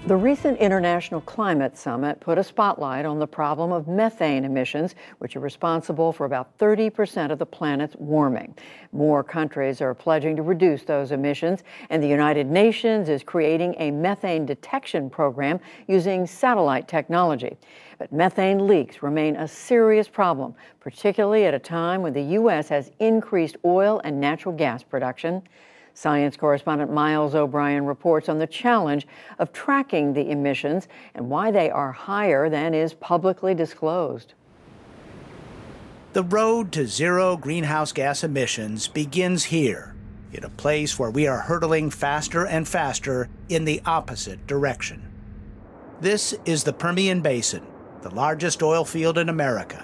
The recent International Climate Summit put a spotlight on the problem of methane emissions, which are responsible for about 30% of the planet's warming. More countries are pledging to reduce those emissions, and the United Nations is creating a methane detection program using satellite technology. But methane leaks remain a serious problem, particularly at a time when the U.S. has increased oil and natural gas production. Science correspondent Miles O'Brien reports on the challenge of tracking the emissions and why they are higher than is publicly disclosed. The road to zero greenhouse gas emissions begins here, in a place where we are hurtling faster and faster in the opposite direction. This is the Permian Basin, the largest oil field in America,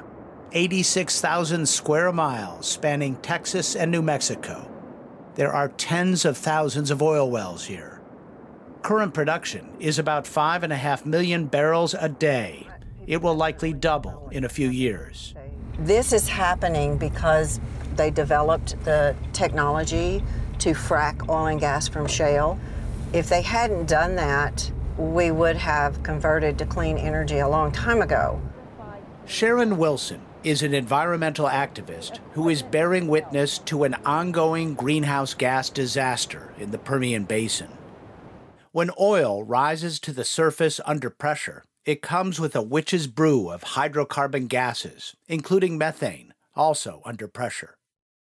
86,000 square miles spanning Texas and New Mexico. There are tens of thousands of oil wells here. Current production is about 5.5 million barrels a day. It will likely double in a few years. This is happening because they developed the technology to frack oil and gas from shale. If they hadn't done that, we would have converted to clean energy a long time ago. Sharon Wilson is an environmental activist who is bearing witness to an ongoing greenhouse gas disaster in the Permian Basin. When oil rises to the surface under pressure, it comes with a witch's brew of hydrocarbon gases, including methane, also under pressure.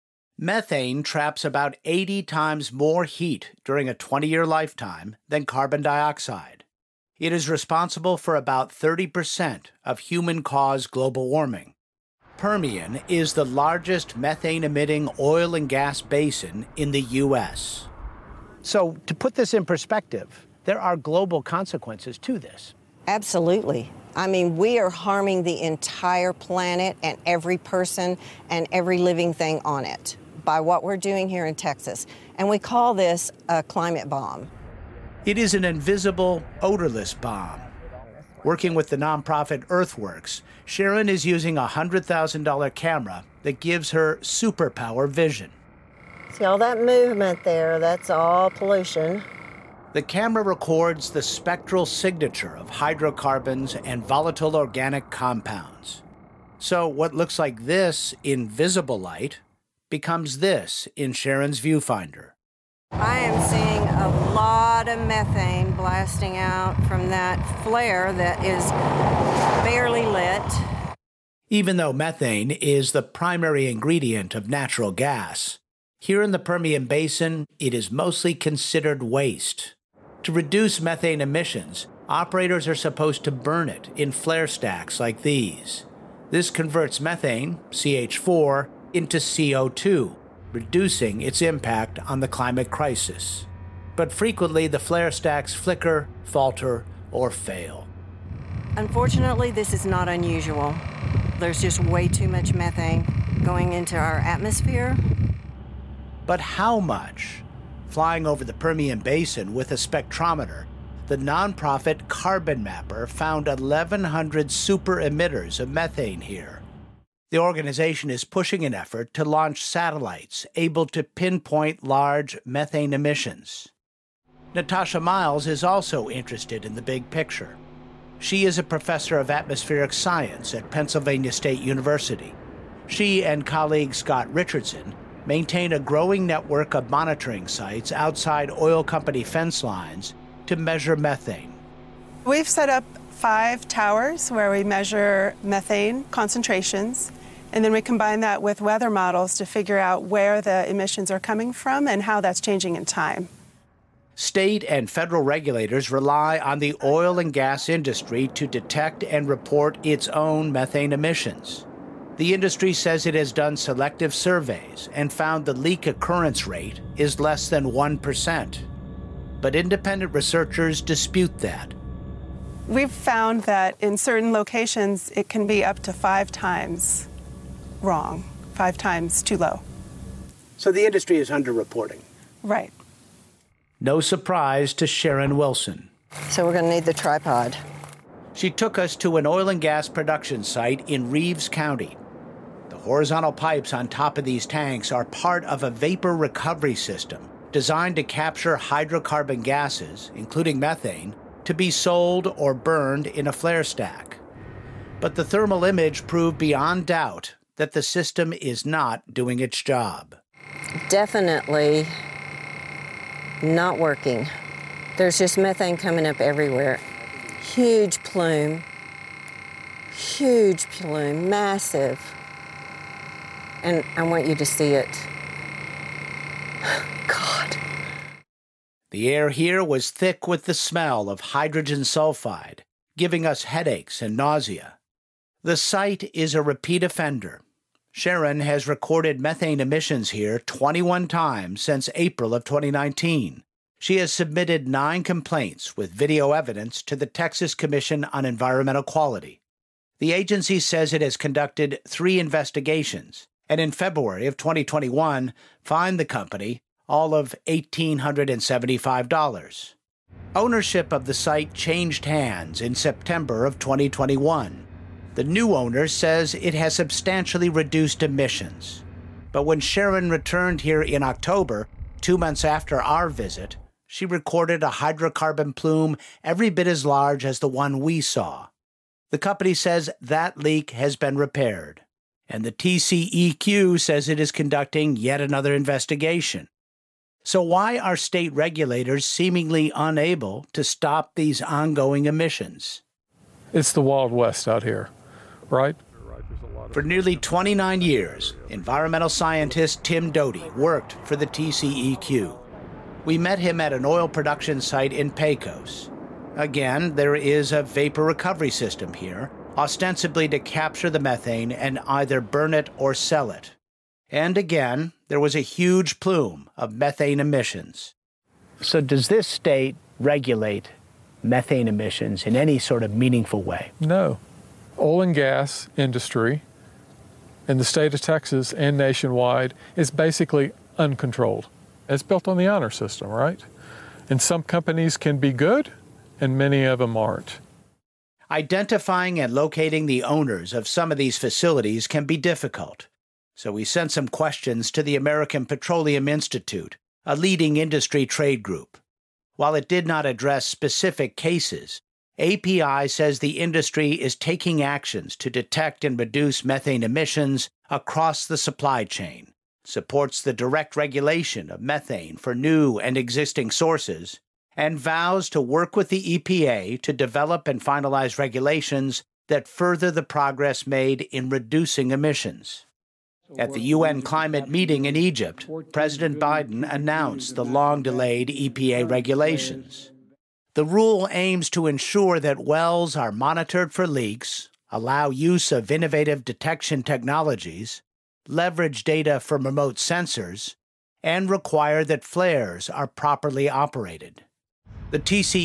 Methane traps about 80 times more heat during a 20-year lifetime than carbon dioxide. It is responsible for about 30% of human-caused global warming. Permian is the largest methane-emitting oil and gas basin in the U.S. So, to put this in perspective, there are global consequences to this. Absolutely. I mean, we are harming the entire planet and every person and every living thing on it by what we're doing here in Texas. And we call this a climate bomb. It is an invisible, odorless bomb. Working with the nonprofit Earthworks, Sharon is using a $100,000 camera that gives her superpower vision. See all that movement there? That's all pollution. The camera records the spectral signature of hydrocarbons and volatile organic compounds. So what looks like this in visible light becomes this in Sharon's viewfinder. I am seeing a lot of methane blasting out from that flare that is barely lit. Even though methane is the primary ingredient of natural gas, here in the Permian Basin, it is mostly considered waste. To reduce methane emissions, operators are supposed to burn it in flare stacks like these. This converts methane, CH4, into CO2, reducing its impact on the climate crisis. But frequently, the flare stacks flicker, falter, or fail. Unfortunately, this is not unusual. There's just way too much methane going into our atmosphere. But how much? Flying over the Permian Basin with a spectrometer, the nonprofit Carbon Mapper found 1,100 super emitters of methane here. The organization is pushing an effort to launch satellites able to pinpoint large methane emissions. Natasha Miles is also interested in the big picture. She is a professor of atmospheric science at Pennsylvania State University. She and colleague Scott Richardson maintain a growing network of monitoring sites outside oil company fence lines to measure methane. We've set up 5 towers where we measure methane concentrations, and then we combine that with weather models to figure out where the emissions are coming from and how that's changing in time. State and federal regulators rely on the oil and gas industry to detect and report its own methane emissions. The industry says it has done selective surveys and found the leak occurrence rate is less than 1%. But independent researchers dispute that. We've found that in certain locations, it can be up to 5 times wrong, 5 times too low. So the industry is underreporting. Right. No surprise to Sharon Wilson. So we're going to need the tripod. She took us to an oil and gas production site in Reeves County. The horizontal pipes on top of these tanks are part of a vapor recovery system designed to capture hydrocarbon gases, including methane, to be sold or burned in a flare stack. But the thermal image proved beyond doubt that the system is not doing its job. Definitely not working. There's just methane coming up everywhere. Huge plume, massive. And I want you to see it. God. The air here was thick with the smell of hydrogen sulfide, giving us headaches and nausea. The site is a repeat offender. Sharon has recorded methane emissions here 21 times since April of 2019. She has submitted 9 complaints with video evidence to the Texas Commission on Environmental Quality. The agency says it has conducted 3 investigations, and in February of 2021, fined the company all of $1,875. Ownership of the site changed hands in September of 2021. The new owner says it has substantially reduced emissions. But when Sharon returned here in October, 2 months after our visit, she recorded a hydrocarbon plume every bit as large as the one we saw. The company says that leak has been repaired, and the TCEQ says it is conducting yet another investigation. So why are state regulators seemingly unable to stop these ongoing emissions? It's the Wild West out here, right? For nearly 29 years, environmental scientist Tim Doty worked for the TCEQ. We met him at an oil production site in Pecos. Again, there is a vapor recovery system here, ostensibly to capture the methane and either burn it or sell it. And again, there was a huge plume of methane emissions. So does this state regulate methane emissions in any sort of meaningful way? No. Oil and gas industry in the state of Texas and nationwide is basically uncontrolled. It's built on the honor system, right? And some companies can be good, and many of them aren't. Identifying and locating the owners of some of these facilities can be difficult. So we sent some questions to the American Petroleum Institute, a leading industry trade group. While it did not address specific cases, API says the industry is taking actions to detect and reduce methane emissions across the supply chain, supports the direct regulation of methane for new and existing sources, and vows to work with the EPA to develop and finalize regulations that further the progress made in reducing emissions. At the UN climate meeting in Egypt, President Biden announced the long-delayed EPA regulations. The rule aims to ensure that wells are monitored for leaks, allow use of innovative detection technologies, leverage data from remote sensors, and require that flares are properly operated. The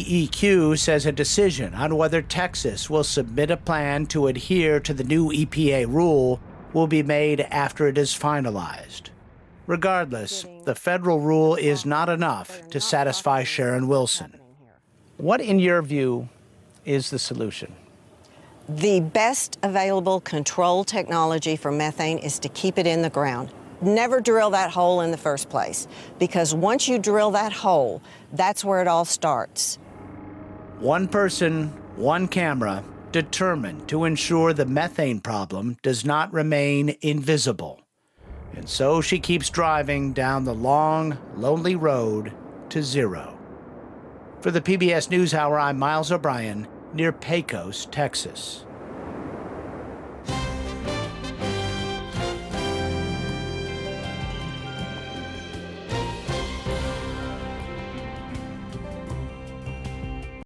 TCEQ says a decision on whether Texas will submit a plan to adhere to the new EPA rule will be made after it is finalized. Regardless, the federal rule is not enough to satisfy Sharon Wilson. What, in your view, is the solution? The best available control technology for methane is to keep it in the ground. Never drill that hole in the first place, because once you drill that hole, that's where it all starts. One person, one camera, determined to ensure the methane problem does not remain invisible. And so she keeps driving down the long, lonely road to zero. For the PBS NewsHour, I'm Miles O'Brien, near Pecos, Texas.